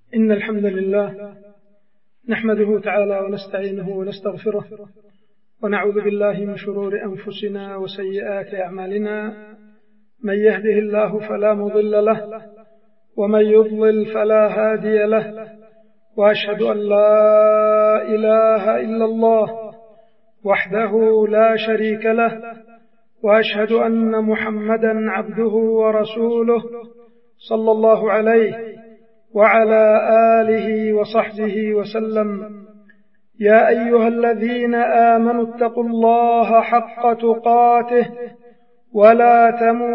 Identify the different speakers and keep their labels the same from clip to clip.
Speaker 1: إن الحمد لله نحمده تعالى ونستعينه ونستغفره ونعوذ بالله من شرور أنفسنا وسيئات أعمالنا. من يهده الله فلا مضل له ومن يضلل فلا هادي له، وأشهد أن لا إله إلا الله وحده لا شريك له، وأشهد أن محمدا عبده ورسوله صلى الله عليه وعلى آله وصحبه وسلم. يا أيها الذين آمنوا اتقوا الله حق تقاته ولا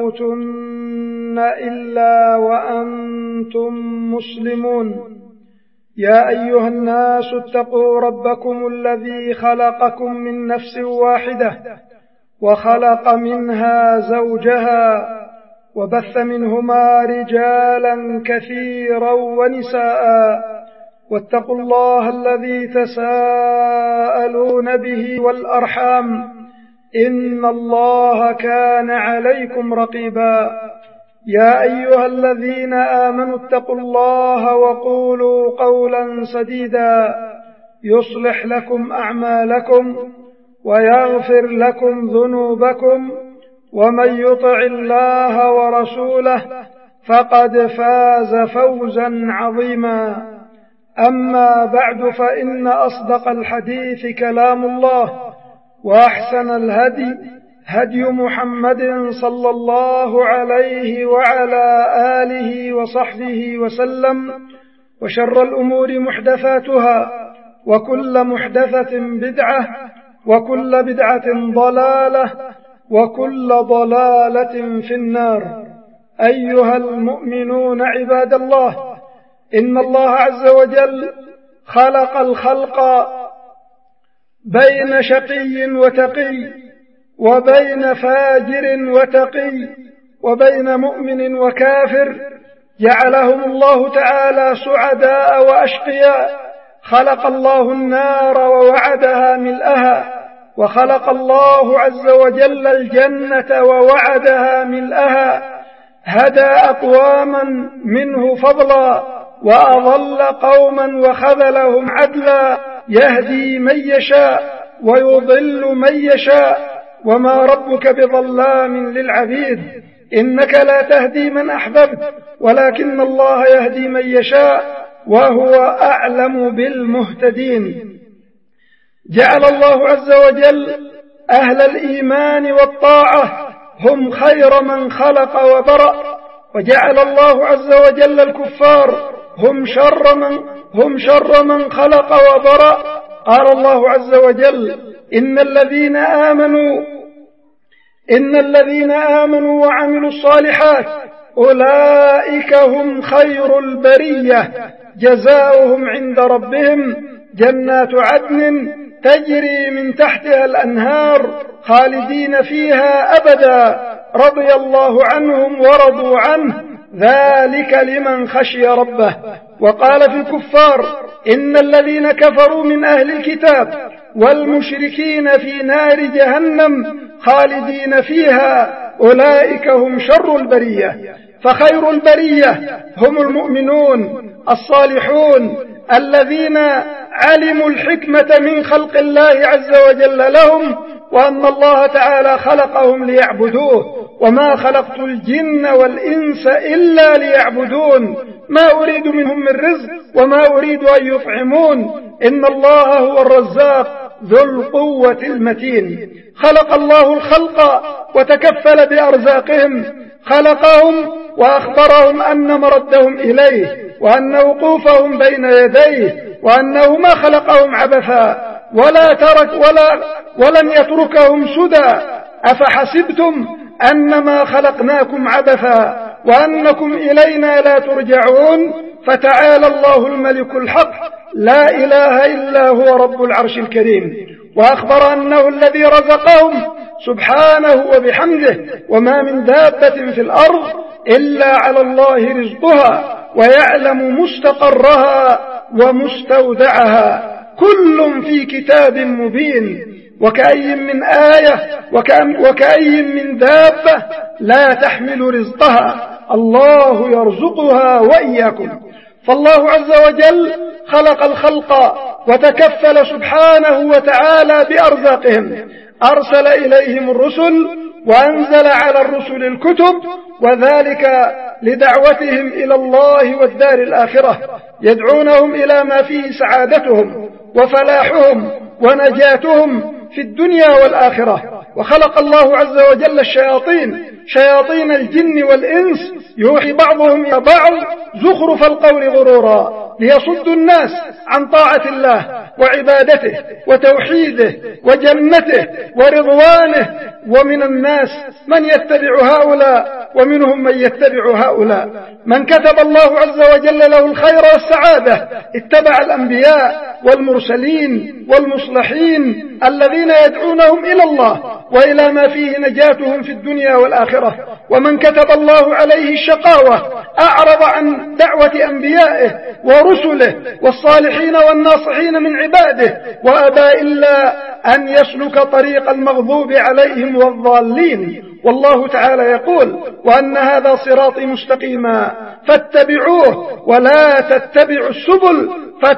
Speaker 1: تموتن إلا وأنتم مسلمون. يا أيها الناس اتقوا ربكم الذي خلقكم من نفس واحدة وخلق منها زوجها وبث منهما رجالا كثيرا ونساء، واتقوا الله الذي تساءلون به والأرحام إن الله كان عليكم رقيبا. يا أيها الذين آمنوا اتقوا الله وقولوا قولا سديدا يصلح لكم أعمالكم ويغفر لكم ذنوبكم، ومن يطع الله ورسوله فقد فاز فوزا عظيما. أما بعد، فإن أصدق الحديث كلام الله، وأحسن الهدي هدي محمد صلى الله عليه وعلى آله وصحبه وسلم، وشر الأمور محدثاتها، وكل محدثة بدعة، وكل بدعة ضلالة، وكل ضلالة في النار. أيها المؤمنون عباد الله، إن الله عز وجل خلق الخلق بين شقي وتقي، وبين فاجر وتقي، وبين مؤمن وكافر، جعلهم الله تعالى سعداء وأشقياء. خلق الله النار ووعدها ملأها، وخلق الله عز وجل الجنة ووعدها ملأها. هدى أقواما منه فضلا، وأضل قوما وخذلهم عدلا. يهدي من يشاء ويضل من يشاء، وما ربك بظلام للعبيد. إنك لا تهدي من أحببت، ولكن الله يهدي من يشاء، وهو أعلم بالمهتدين. جعل الله عز وجل أهل الإيمان والطاعة هم خير من خلق وبرأ، وجعل الله عز وجل الكفار هم شر من خلق وبرأ. قال الله عز وجل: إن الذين آمنوا وعملوا الصالحات أولئك هم خير البرية، جزاؤهم عند ربهم جنات عدن تجري من تحتها الأنهار خالدين فيها أبدا، رضي الله عنهم ورضوا عنه، ذلك لمن خشي ربه. وقال في الكفار: إن الذين كفروا من أهل الكتاب والمشركين في نار جهنم خالدين فيها أولئك هم شر البرية. فخير البرية هم المؤمنون الصالحون الذين علموا الحكمة من خلق الله عز وجل لهم، وأن الله تعالى خلقهم ليعبدوه. وما خلقت الجن والإنس إلا ليعبدون، ما أريد منهم من رزق وما أريد أن يطعمون، إن الله هو الرزاق ذو القوة المتين. خلق الله الخلق وتكفل بأرزاقهم، خلقهم وأخبرهم أن مردهم إليه، وأن وقوفهم بين يديه، وأنه ما خلقهم عبثا ولن يتركهم سدى. أفحسبتم أنما خلقناكم عبثا وأنكم إلينا لا ترجعون؟ فتعالى الله الملك الحق، لا إله إلا هو رب العرش الكريم. وأخبر أنه الذي رزقهم سبحانه وبحمده، وما من دابة في الأرض إلا على الله رزقها، ويعلم مستقرها ومستودعها، كل في كتاب مبين. وكأي من آية وكأي من دابة لا تحمل رزقها الله يرزقها وإياكم. فالله عز وجل خلق الخلق وتكفل سبحانه وتعالى بأرزاقهم، أرسل إليهم الرسل وأنزل على الرسل الكتب، وذلك لدعوتهم إلى الله والدار الآخرة، يدعونهم إلى ما فيه سعادتهم وفلاحهم ونجاتهم في الدنيا والآخرة. وخلق الله عز وجل الشياطين، شياطين الجن والإنس، يوحي بعضهم إلى بعض زخرف القول غرورا ليصدوا الناس عن طاعة الله وعبادته وتوحيده وجنته ورضوانه. ومن الناس من يتبع هؤلاء ومنهم من يتبع هؤلاء. من كتب الله عز وجل له الخير والسعادة اتبع الأنبياء والمرسلين والمصلحين الذين يدعونهم إلى الله وإلى ما فيه نجاتهم في الدنيا والآخرة. ومن كتب الله عليه الشقاوة أعرض عن دعوة أنبيائه ورسله والصالحين والناصحين من عباده، وأبى إلا أن يسلك طريق المغضوب عليهم والضالين. والله تعالى يقول: وأن هذا صراطي مستقيما فاتبعوه ولا تتبعوا السبل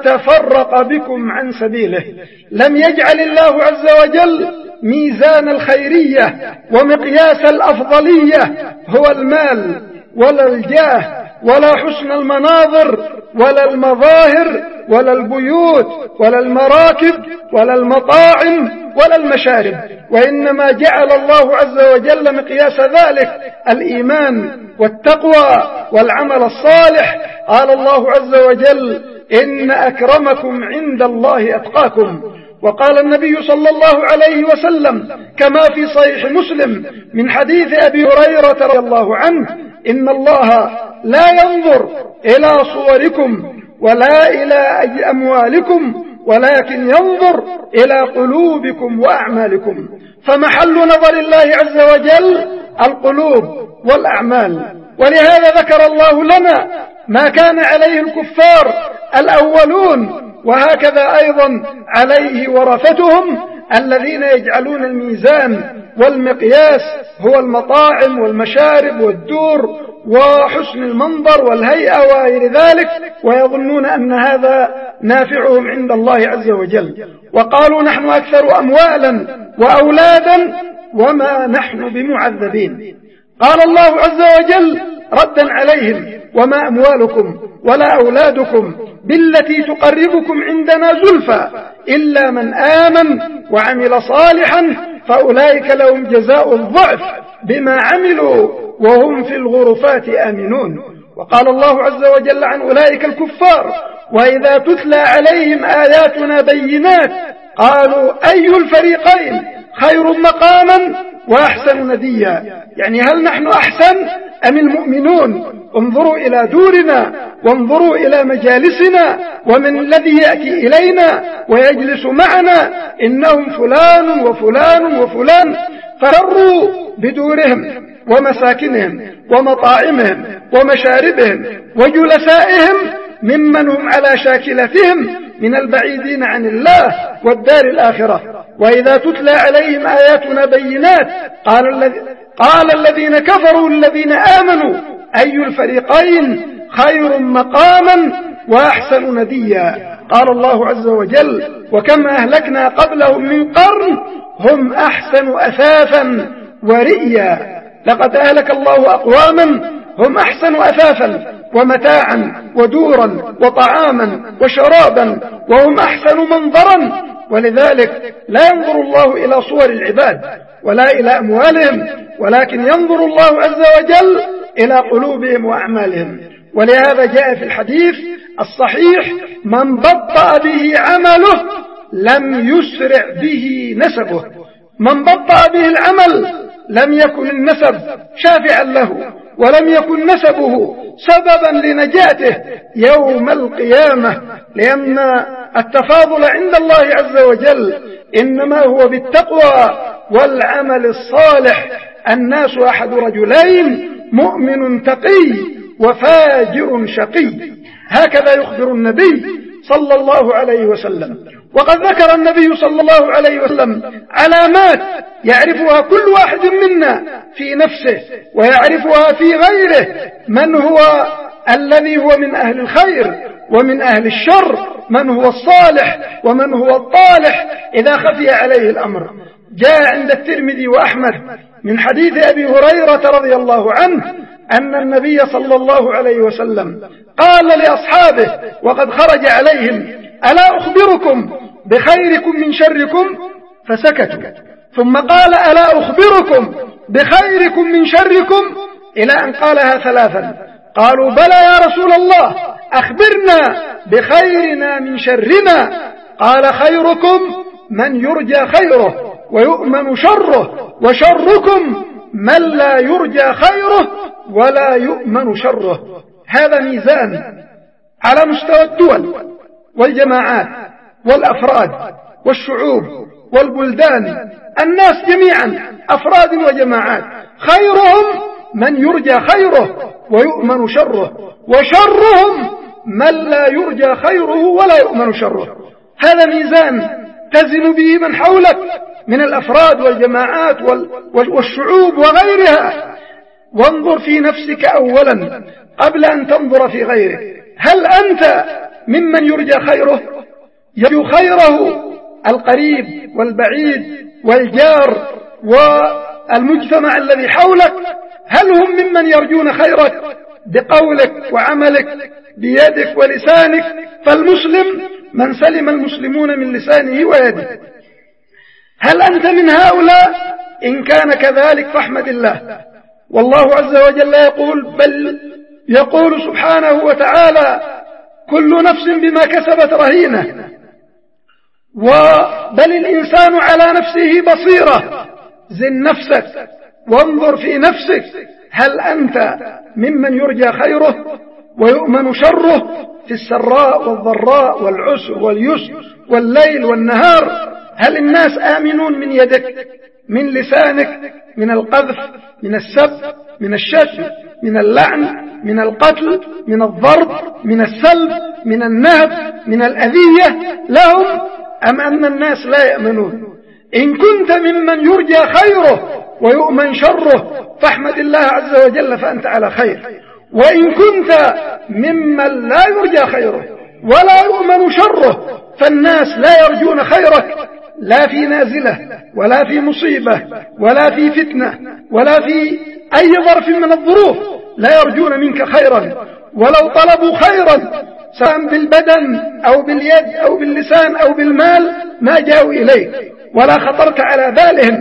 Speaker 1: فتفرق بكم عن سبيله. لم يجعل الله عز وجل ميزان الخيرية ومقياس الأفضلية هو المال ولا الجاه ولا حسن المناظر ولا المظاهر ولا البيوت ولا المراكب ولا المطاعم ولا المشارب، وإنما جعل الله عز وجل مقياس ذلك الإيمان والتقوى والعمل الصالح. قال الله عز وجل: إن أكرمكم عند الله أتقاكم. وقال النبي صلى الله عليه وسلم كما في صحيح مسلم من حديث أبي هريرة رضي الله عنه: إن الله لا ينظر إلى صوركم ولا إلى أموالكم ولكن ينظر إلى قلوبكم وأعمالكم. فمحل نظر الله عز وجل القلوب والأعمال. ولهذا ذكر الله لنا ما كان عليه الكفار الأولون، وهكذا أيضا عليه ورثتهم الذين يجعلون الميزان والمقياس هو المطاعم والمشارب والدور وحسن المنظر والهيئة وغير ذلك، ويظنون أن هذا نافعهم عند الله عز وجل. وقالوا: نحن أكثر أموالا وأولادا وما نحن بمعذبين. قال الله عز وجل ردا عليهم: وما أموالكم ولا أولادكم بالتي تقربكم عندنا زلفى إلا من آمن وعمل صالحا فأولئك لهم جزاء الضعف بما عملوا وهم في الغرفات آمنون. وقال الله عز وجل عن أولئك الكفار: وإذا تتلى عليهم آياتنا بينات قالوا أي الفريقين خير مقاما وأحسن نديا. يعني هل نحن أحسن أم المؤمنون؟ انظروا إلى دورنا وانظروا إلى مجالسنا ومن الذي يأتي إلينا ويجلس معنا، إنهم فلان وفلان وفلان. فروا بدورهم ومساكنهم ومطاعمهم ومشاربهم وجلسائهم ممن هم على شاكلتهم من البعيدين عن الله والدار الآخرة. وإذا تتلى عليهم آياتنا بينات قال الذين كفروا الذين آمنوا أي الفريقين خير مقاما وأحسن نديا. قال الله عز وجل: وكم أهلكنا قبلهم من قرن هم أحسن أثاثا ورئيا. لقد أهلك الله أقواما هم أحسن أثاثا ومتاعا ودورا وطعاما وشرابا وهم أحسن منظرا. ولذلك لا ينظر الله إلى صور العباد ولا إلى أموالهم، ولكن ينظر الله عز وجل إلى قلوبهم وأعمالهم. ولهذا جاء في الحديث الصحيح: من بطأ به عمله لم يسرع به نسبه. من بطأ به العمل لم يكن النسب شافعا له ولم يكن نسبه سببا لنجاته يوم القيامة، لأن التفاضل عند الله عز وجل إنما هو بالتقوى والعمل الصالح. الناس أحد رجلين مؤمن تقي وفاجر شقي، هكذا يخبر النبي صلى الله عليه وسلم. وقد ذكر النبي صلى الله عليه وسلم علامات يعرفها كل واحد منا في نفسه ويعرفها في غيره، من هو الذي هو من أهل الخير ومن أهل الشر من هو الصالح ومن هو الطالح إذا خفي عليه الأمر. جاء عند الترمذي وأحمد من حديث أبي هريرة رضي الله عنه أن النبي صلى الله عليه وسلم قال لأصحابه وقد خرج عليهم: ألا أخبركم بخيركم من شركم؟ فسكتوا، ثم قال: ألا أخبركم بخيركم من شركم؟ إلى أن قالها ثلاثا. قالوا: بلى يا رسول الله، أخبرنا بخيرنا من شرنا. قال: خيركم من يرجى خيره ويؤمن شره، وشركم من لا يرجى خيره ولا يؤمن شره. هذا ميزان على مستوى الدول والجماعات والأفراد والشعوب والبلدان، الناس جميعا أفراد وجماعات، خيرهم من يرجى خيره ويؤمن شره، وشرهم من لا يرجى خيره ولا يؤمن شره. هذا ميزان تزن به من حولك من الأفراد والجماعات والشعوب وغيرها. وانظر في نفسك أولا قبل أن تنظر في غيرك. هل أنت ممن يرجى خيره؟ يرجو خيره القريب والبعيد والجار والمجتمع الذي حولك؟ هل هم ممن يرجون خيرك بقولك وعملك بيدك ولسانك؟ فالمسلم من سلم المسلمون من لسانه ويده. هل أنت من هؤلاء؟ إن كان كذلك فاحمد الله. والله عز وجل يقول سبحانه وتعالى: كل نفس بما كسبت رهينة، بل الإنسان على نفسه بصيرة. زن نفسك وانظر في نفسك، هل أنت ممن يرجى خيره ويؤمن شره في السراء والضراء والعسر واليسر والليل والنهار؟ هل الناس آمنون من يدك، من لسانك، من القذف، من السب، من الشتم، من اللعن، من القتل، من الضرب، من السلب، من النهب، من الأذية لهم، أم أن الناس لا يأمنون؟ إن كنت ممن يرجى خيره ويؤمن شره فاحمد الله عز وجل فأنت على خير. وإن كنت ممن لا يرجى خيره ولا يؤمن شره فالناس لا يرجون خيرك، لا في نازلة ولا في مصيبة ولا في فتنة ولا في أي ظرف من الظروف، لا يرجون منك خيرا. ولو طلبوا خيرا سواء بالبدن أو باليد أو باللسان أو بالمال ما جاءوا إليك ولا خطرت على بالهم،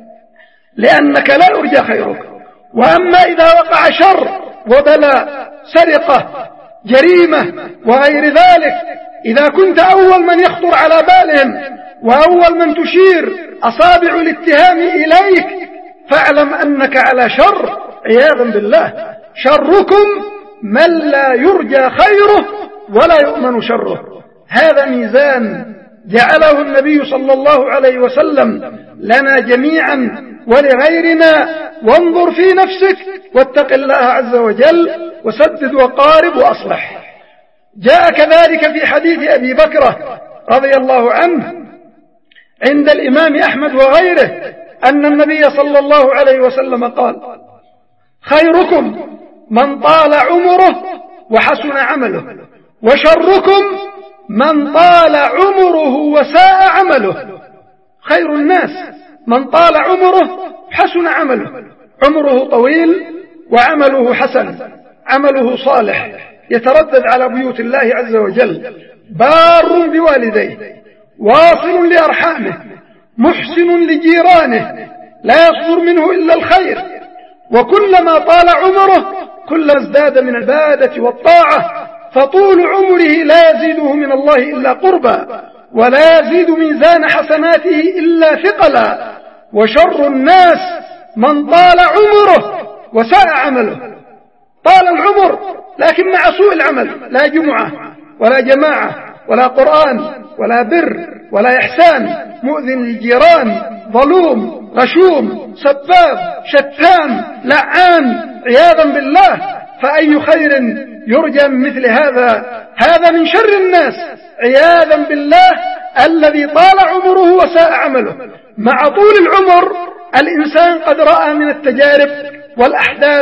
Speaker 1: لأنك لا يرجى خيرك. وأما إذا وقع شر وبلاء، سرقة، جريمة وغير ذلك، إذا كنت أول من يخطر على بالهم وأول من تشير أصابع الاتهام إليك فاعلم أنك على شر عياذا بالله. شركم من لا يرجى خيره ولا يؤمن شره. هذا ميزان جعله النبي صلى الله عليه وسلم لنا جميعا ولغيرنا. وانظر في نفسك واتق الله عز وجل وسدد وقارب وأصلح. جاء كذلك في حديث أبي بكرة رضي الله عنه عند الإمام أحمد وغيره أن النبي صلى الله عليه وسلم قال: خيركم من طال عمره وحسن عمله، وشركم من طال عمره وساء عمله. خير الناس من طال عمره حسن عمله، عمره طويل وعمله حسن، عمله صالح، يتردد على بيوت الله عز وجل، بار بوالديه، واصل لأرحامه، محسن لجيرانه، لا يصدر منه إلا الخير. وكلما طال عمره كلما ازداد من العبادة والطاعة، فطول عمره لا يزيده من الله إلا قربا، ولا يزيد ميزان حسناته إلا ثقلا. وشر الناس من طال عمره وساء عمله. طال العمر لكن مع سوء العمل، لا جمعة ولا جماعة ولا قرآن ولا بر ولا إحسان، مؤذن للجيران، ظلوم، غشوم، سباب، شتام، لعان، عياذا بالله. فأي خير يرجى من مثل هذا؟ هذا من شر الناس عياذا بالله، الذي طال عمره وساء عمله. مع طول العمر الإنسان قد رأى من التجارب والأحداث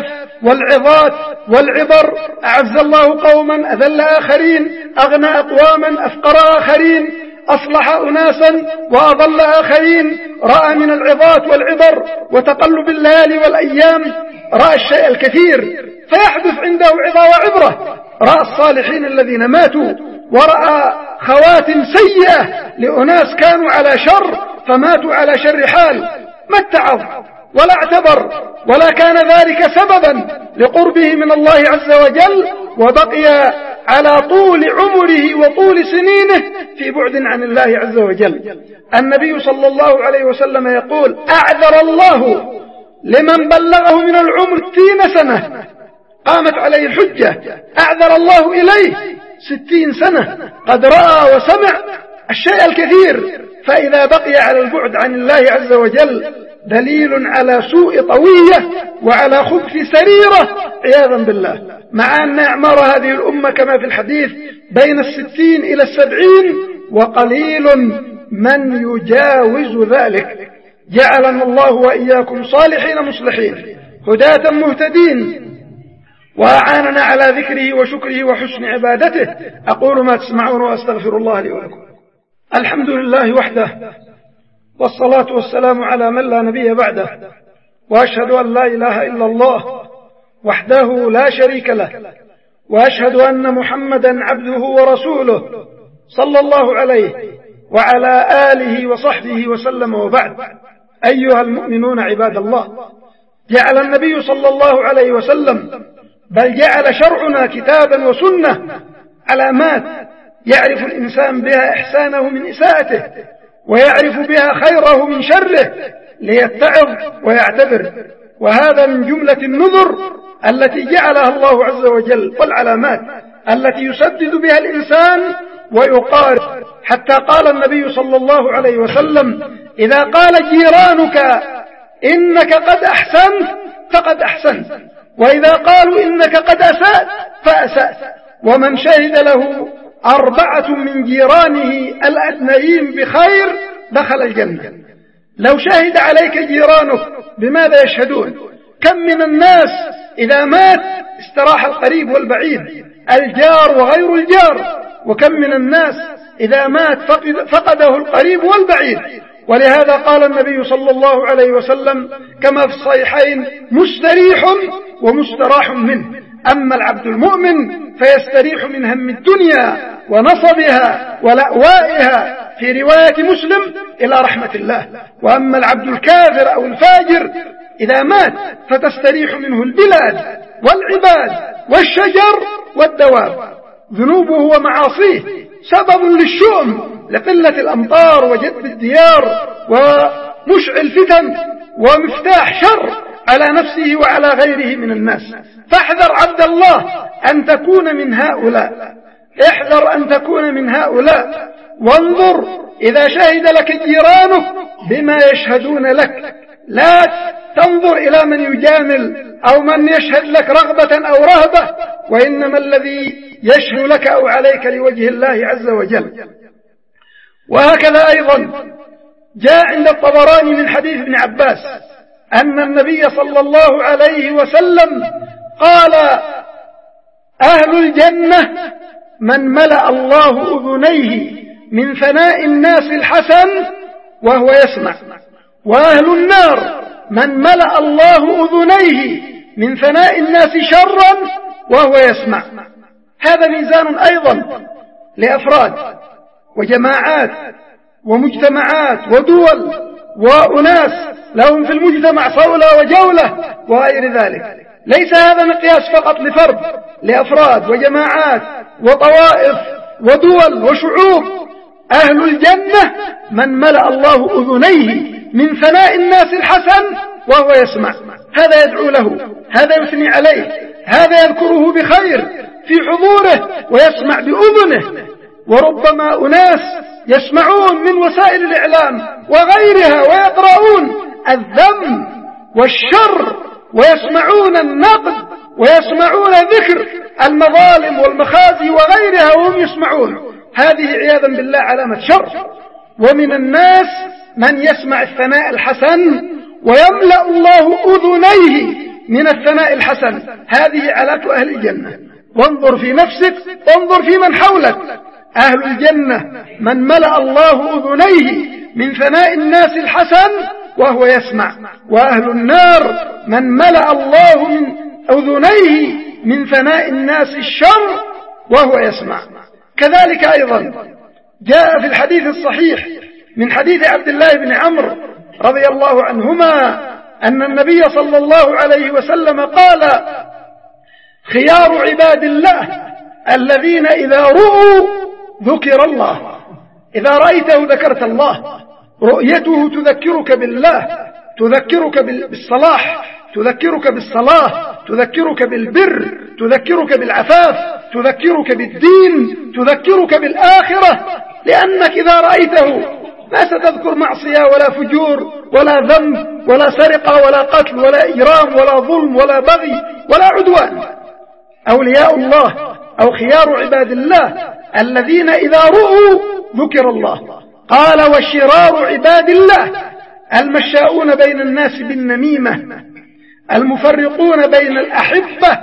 Speaker 1: والعظات والعبر، أعز الله قوما أذل آخرين، أغنى أقواما أفقر آخرين، أصلح أناسا وأضل آخرين، رأى من العظات والعبر وتقلب الليالي والأيام، رأى الشيء الكثير فيحدث عنده عظة وعبرة. رأى الصالحين الذين ماتوا، ورأى خواتم سيئة لأناس كانوا على شر فماتوا على شر حال، ما اتعظ ولا اعتبر، ولا كان ذلك سببا لقربه من الله عز وجل، وبقي على طول عمره وطول سنينه في بعد عن الله عز وجل. النبي صلى الله عليه وسلم يقول: أعذر الله لمن بلغه من العمر 60 سنة قامت عليه الحجة، أعذر الله إليه 60 سنة قد رأى وسمع الشيء الكثير، فإذا بقي على البعد عن الله عز وجل دليل على سوء طوية وعلى خبث سريرة عياذا بالله. مع أن أعمار هذه الأمة كما في الحديث بين 60 إلى 70، وقليل من يجاوز ذلك. جعلنا الله وإياكم صالحين مصلحين هداة مهتدين، وأعاننا على ذكره وشكره وحسن عبادته. أقول ما تسمعون وأستغفر الله لي ولكم. الحمد لله وحده، والصلاة والسلام على من لا نبي بعده، وأشهد أن لا إله إلا الله وحده لا شريك له، وأشهد أن محمدا عبده ورسوله صلى الله عليه وعلى آله وصحبه وسلم، وبعد. أيها المؤمنون عباد الله، جعل النبي صلى الله عليه وسلم، بل جعل شرعنا كتابا وسنة علامات يعرف الإنسان بها إحسانه من إساءته، ويعرف بها خيره من شره، ليتعظ ويعتبر. وهذا من جملة النذر التي جعلها الله عز وجل، والعلامات التي يسدد بها الإنسان ويقارب. حتى قال النبي صلى الله عليه وسلم: إذا قال جيرانك إنك قد أحسنت فقد أحسنت، وإذا قالوا إنك قد أسأت فأسأت. ومن شهد له 4 من جيرانه الأثنيين بخير دخل الجنة. لو شهد عليك جيرانك بماذا يشهدون؟ كم من الناس إذا مات استراح القريب والبعيد، الجار وغير الجار، وكم من الناس إذا مات فقده القريب والبعيد. ولهذا قال النبي صلى الله عليه وسلم كما في الصحيحين: مستريح ومستراح منه. أما العبد المؤمن فيستريح من هم الدنيا ونصبها ولأوائها، في رواية مسلم إلى رحمة الله. وأما العبد الكافر أو الفاجر إذا مات فتستريح منه البلاد والعباد والشجر والدواب. ذنوبه ومعاصيه سبب للشؤم، لقلة الأمطار وجدب الديار ومشعل فتن ومفتاح شر على نفسه وعلى غيره من الناس. فاحذر عبد الله أن تكون من هؤلاء، احذر أن تكون من هؤلاء. وانظر إذا شهد لك جيرانك بما يشهدون لك، لا تنظر إلى من يجامل أو من يشهد لك رغبة أو رهبة، وإنما الذي يشهد لك أو عليك لوجه الله عز وجل. وهكذا أيضا جاء عند الطبراني من حديث ابن عباس أن النبي صلى الله عليه وسلم قال: أهل الجنة من ملأ الله أذنيه من ثناء الناس الحسن وهو يسمع، وأهل النار من ملأ الله أذنيه من ثناء الناس شرا وهو يسمع. هذا ميزان أيضا لأفراد وجماعات ومجتمعات ودول وأناس لهم في المجتمع صولة وجولة وغير ذلك. ليس هذا مقياس فقط لفرد، لأفراد وجماعات وطوائف ودول وشعوب. أهل الجنة من ملأ الله أذنيه من ثناء الناس الحسن وهو يسمع. هذا يدعو له، هذا يثني عليه، هذا يذكره بخير في حضوره ويسمع بأذنه. وربما أناس يسمعون من وسائل الإعلام وغيرها ويقرؤون الذم والشر ويسمعون النقد ويسمعون ذكر المظالم والمخازي وغيرها وهم يسمعون. هذه عياذا بالله علامة شر. ومن الناس من يسمع الثناء الحسن ويملأ الله أذنيه من الثناء الحسن. هذه علامة أهل الجنة. وانظر في نفسك وانظر في من حولك. أهل الجنة من ملأ الله أذنيه من ثناء الناس الحسن وهو يسمع، وأهل النار من ملأ الله من أذنيه من ثناء الناس الشر وهو يسمع. كذلك أيضا جاء في الحديث الصحيح من حديث عبد الله بن عمرو رضي الله عنهما أن النبي صلى الله عليه وسلم قال: خيار عباد الله الذين إذا رؤوا ذكر الله. إذا رأيته ذكرت الله. رؤيته تذكرك بالله، تذكرك بالصلاح، تذكرك بالصلاة، تذكرك بالبر، تذكرك بالعفاف، تذكرك بالدين، تذكرك بالآخرة. لأنك إذا رأيته ما ستذكر معصية ولا فجور ولا ذنب ولا سرقة ولا قتل ولا إجرام ولا ظلم ولا بغي ولا عدوان. أولياء الله أو خيار عباد الله الذين إذا رؤوا ذكر الله. قال: وشرار عباد الله المشاؤون بين الناس بالنميمة، المفرقون بين الأحبة،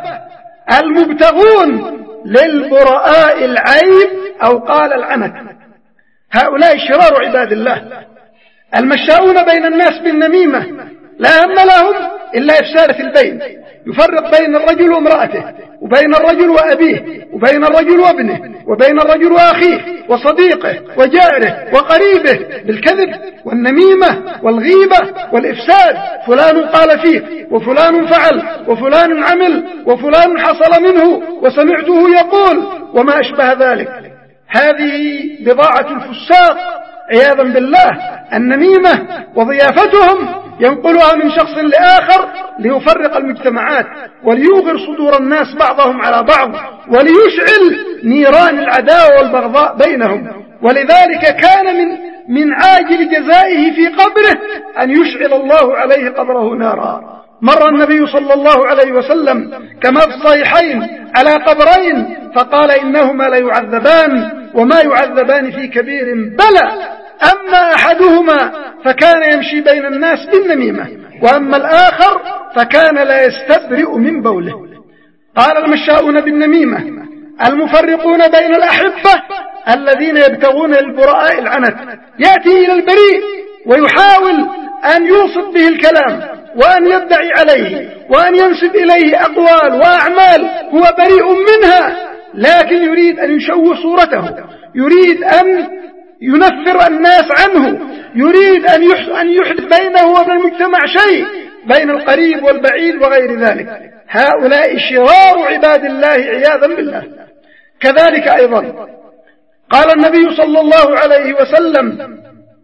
Speaker 1: المبتغون للبراء العيب أو قال العنت. هؤلاء شرار عباد الله المشاؤون بين الناس بالنميمة، لا هم لهم إلا إفساد في البين، يفرق بين الرجل وامرأته، وبين الرجل وأبيه، وبين الرجل وابنه، وبين الرجل وأخيه وصديقه وجاره وقريبه بالكذب والنميمة والغيبة والإفساد. فلان قال فيه، وفلان فعل، وفلان عمل، وفلان حصل منه، وسمعته يقول، وما أشبه ذلك. هذه بضاعة الفساق عياذا بالله، النميمة، وضيافتهم ينقلها من شخص لآخر ليفرق المجتمعات وليوغر صدور الناس بعضهم على بعض وليشعل نيران العداوة والبغضاء بينهم. ولذلك كان من عاجل جزائه في قبره أن يشعل الله عليه قبره نارا. مر النبي صلى الله عليه وسلم كما في الصحيحين على قبرين فقال: إنهما ليعذبان وما يعذبان في كبير، بلى، أما أحدهما فكان يمشي بين الناس بالنميمة، وأما الآخر فكان لا يستبرئ من بوله. قال: المشاؤون بالنميمة المفرقون بين الأحبة الذين يبتغون البراء العنت. يأتي إلى البريء ويحاول أن يوصف به الكلام وأن يدعي عليه وأن ينسب إليه أقوال وأعمال هو بريء منها، لكن يريد أن يشوه صورته، يريد أن ينفر الناس عنه، يريد أن يحدث بينه وبين المجتمع شيء، بين القريب والبعيد وغير ذلك. هؤلاء شرار عباد الله عياذا بالله. كذلك أيضا قال النبي صلى الله عليه وسلم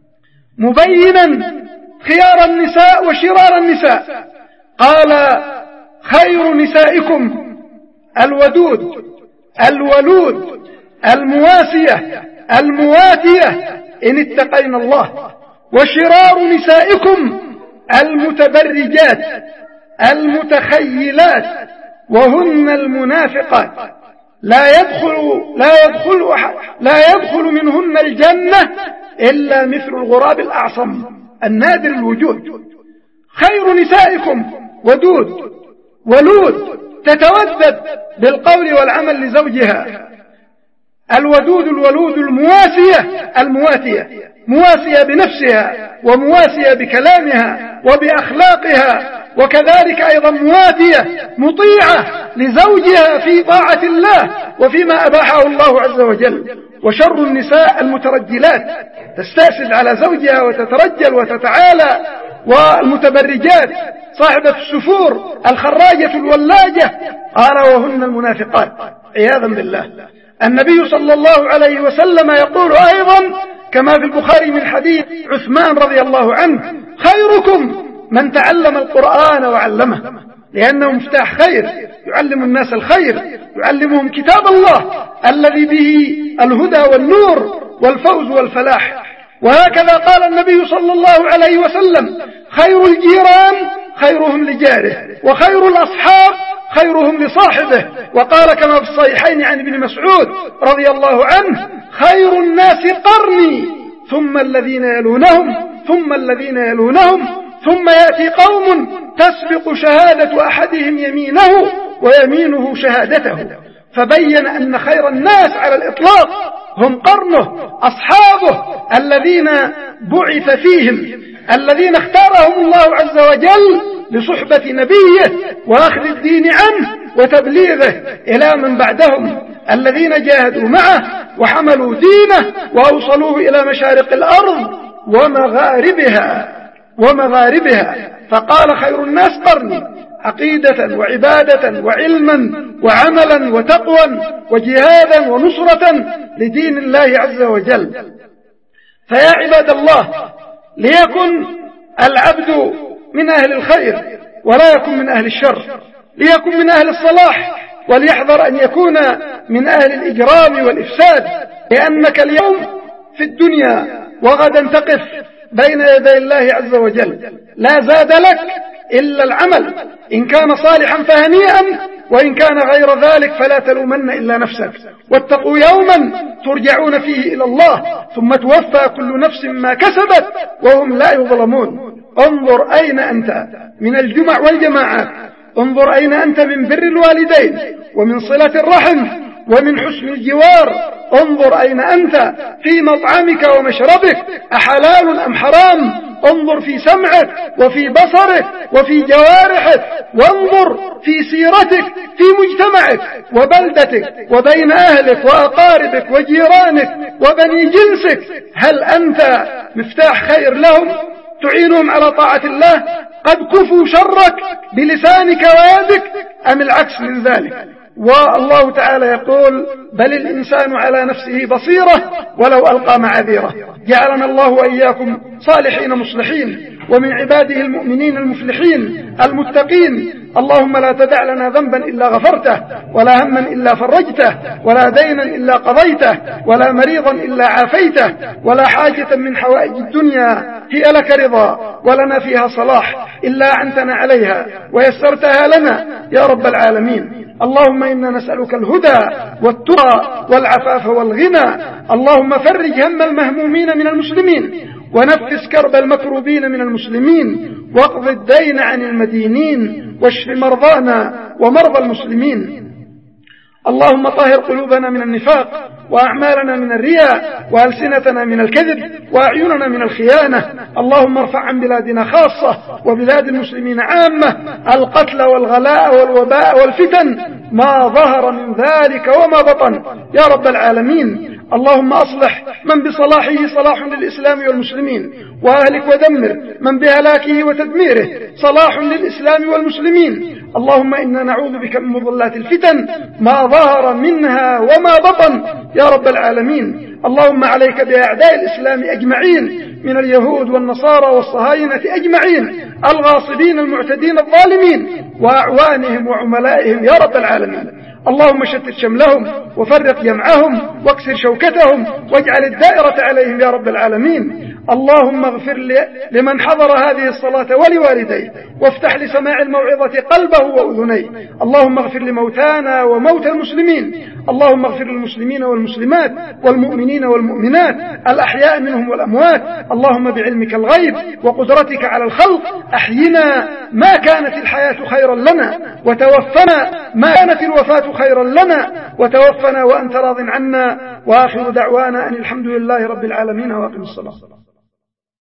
Speaker 1: مبينا خيار النساء وشرار النساء، قال: خير نسائكم الودود الولود المواسية المواتية إن اتقين الله، وشرار نسائكم المتبرجات المتخيلات وهن المنافقات لا يدخل منهن الجنة إلا مثل الغراب الأعصم النادر الوجود. خير نسائكم ودود ولود، تتودد بالقول والعمل لزوجها. الودود الولود المواسية مواسية بنفسها ومواسية بكلامها وبأخلاقها، وكذلك أيضا مواتية مطيعة لزوجها في طاعة الله وفيما أباحه الله عز وجل. وشر النساء المترجلات، تستأسد على زوجها وتترجل وتتعالى، والمتبرجات صاحبة السفور الخراجة الولاجة، قال: وهن المنافقات عياذا بالله. النبي صلى الله عليه وسلم يقول أيضا كما في البخاري من حديث عثمان رضي الله عنه: خيركم من تعلم القرآن وعلمه، لأنه مفتاح خير، يعلم الناس الخير، يعلمهم كتاب الله الذي به الهدى والنور والفوز والفلاح. وهكذا قال النبي صلى الله عليه وسلم: خير الجيران خيرهم لجاره، وخير الأصحاب خيرهم لصاحبه. وقال كما في الصحيحين عن ابن مسعود رضي الله عنه: خير الناس قرني ثم الذين يلونهم ثم الذين يلونهم ثم يأتي قوم تسبق شهادة أحدهم يمينه ويمينه شهادته، فبين أن خير الناس على الإطلاق هم قرنه أصحابه الذين بعث فيهم، الذين اختارهم الله عز وجل لصحبة نبيه وأخذ الدين عنه وتبليغه إلى من بعدهم، الذين جاهدوا معه وحملوا دينه وأوصلوه إلى مشارق الأرض ومغاربها. فقال خير الناس قرني، عقيدة وعبادة وعلما وعملا وتقوى وجهادا ونصرة لدين الله عز وجل. فيا عباد الله، ليكن العبد من أهل الخير ولا يكن من أهل الشر، ليكن من أهل الصلاح وليحذر أن يكون من أهل الإجرام والإفساد، لأنك اليوم في الدنيا وغدا تقف بين يدي الله عز وجل، لا زاد لك إلا العمل، إن كان صالحا فهنيئا، وإن كان غير ذلك فلا تلومن إلا نفسك. واتقوا يوما ترجعون فيه إلى الله ثم توفى كل نفس ما كسبت وهم لا يظلمون. انظر أين أنت من الجمع والجماعات، انظر أين أنت من بر الوالدين ومن صلة الرحم ومن حسن الجوار، انظر أين أنت في مطعمك ومشربك، أحلال أم حرام، انظر في سمعك وفي بصرك وفي جوارحك، وانظر في سيرتك في مجتمعك وبلدتك وبين أهلك وأقاربك وجيرانك وبني جنسك، هل أنت مفتاح خير لهم تعينهم على طاعة الله؟ قد كفوا شرك بلسانك ويدك أم العكس من ذلك؟ والله تعالى يقول بل الإنسان على نفسه بصيرة ولو ألقى معاذيره. جعلنا الله وإياكم صالحين مصلحين ومن عباده المؤمنين المفلحين المتقين. اللهم لا تدع لنا ذنبا إلا غفرته، ولا هما إلا فرجته، ولا دينا إلا قضيته، ولا مريضا إلا عافيته، ولا حاجة من حوائج الدنيا هي لك رضا ولنا فيها صلاح إلا أعنتنا عليها ويسرتها لنا يا رب العالمين. اللهم إنا نسألك الهدى والتقى والعفاف والغنى. اللهم فرج هم المهمومين من المسلمين، ونفس كرب المكروبين من المسلمين، واقض الدين عن المدينين، واشف مرضانا ومرضى المسلمين. اللهم طهر قلوبنا من النفاق، وأعمالنا من الرياء، وألسنتنا من الكذب، وأعيننا من الخيانة. اللهم ارفع عن بلادنا خاصة وبلاد المسلمين عامة القتل والغلاء والوباء والفتن ما ظهر من ذلك وما بطن يا رب العالمين. اللهم أصلح من بصلاحه صلاح للإسلام والمسلمين، وأهلك ودمر من بهلاكه وتدميره صلاح للإسلام والمسلمين. اللهم إنا نعوذ بك من مضلات الفتن ما ظهر منها وما بطن يا رب العالمين. اللهم عليك بأعداء الإسلام أجمعين من اليهود والنصارى والصهاينة أجمعين، الغاصبين المعتدين الظالمين وأعوانهم وعملائهم يا رب العالمين. اللهم شتت شملهم وفرق جمعهم واكسر شوكتهم واجعل الدائرة عليهم يا رب العالمين. اللهم اغفر لمن حضر هذه الصلاة ولوالديه، وافتح لسماع الموعظة قلبه وأذنيه. اللهم اغفر لموتانا وموتى المسلمين. اللهم اغفر للمسلمين والمسلمات والمؤمنين والمؤمنات الأحياء منهم والأموات. اللهم بعلمك الغيب وقدرتك على الخلق أحينا ما كانت الحياة خيرا لنا، وتوفنا ما كانت الوفاة خيرا لنا، وتوفنا وأنت راض عنا. وآخر دعوانا أن الحمد لله رب العالمين، وأقم الصلاة.